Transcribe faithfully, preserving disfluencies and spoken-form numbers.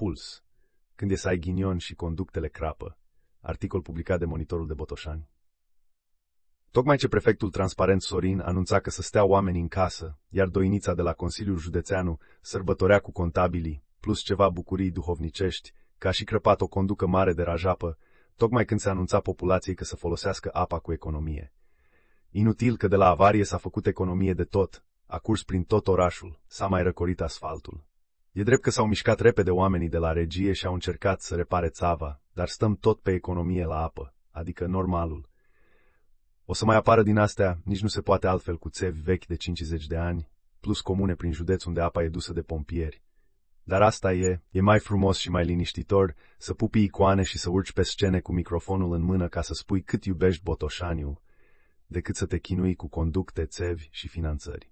puls, când e să ai ghinion și conductele crapă. Articol publicat de Monitorul de Botoșani. Tocmai ce prefectul transparent Sorin anunța că să stea oamenii în casă, iar doinița de la Consiliul Județeanu sărbătorea cu contabilii, plus ceva bucurii duhovnicești, ca și crăpat o conducă mare de rajapă, tocmai când se anunța populației că să folosească apa cu economie. Inutil că de la avarie s-a făcut economie de tot, a curs prin tot orașul, s-a mai răcorit asfaltul. E drept că s-au mișcat repede oamenii de la regie și au încercat să repare țava, dar stăm tot pe economie la apă, adică normalul. O să mai apară din astea, nici nu se poate altfel cu țevi vechi de cincizeci de ani, plus comune prin județ unde apa e dusă de pompieri. Dar asta e, e mai frumos și mai liniștitor să pupi icoane și să urci pe scene cu microfonul în mână ca să spui cât iubești Botoșaniul, decât să te chinui cu conducte, țevi și finanțări.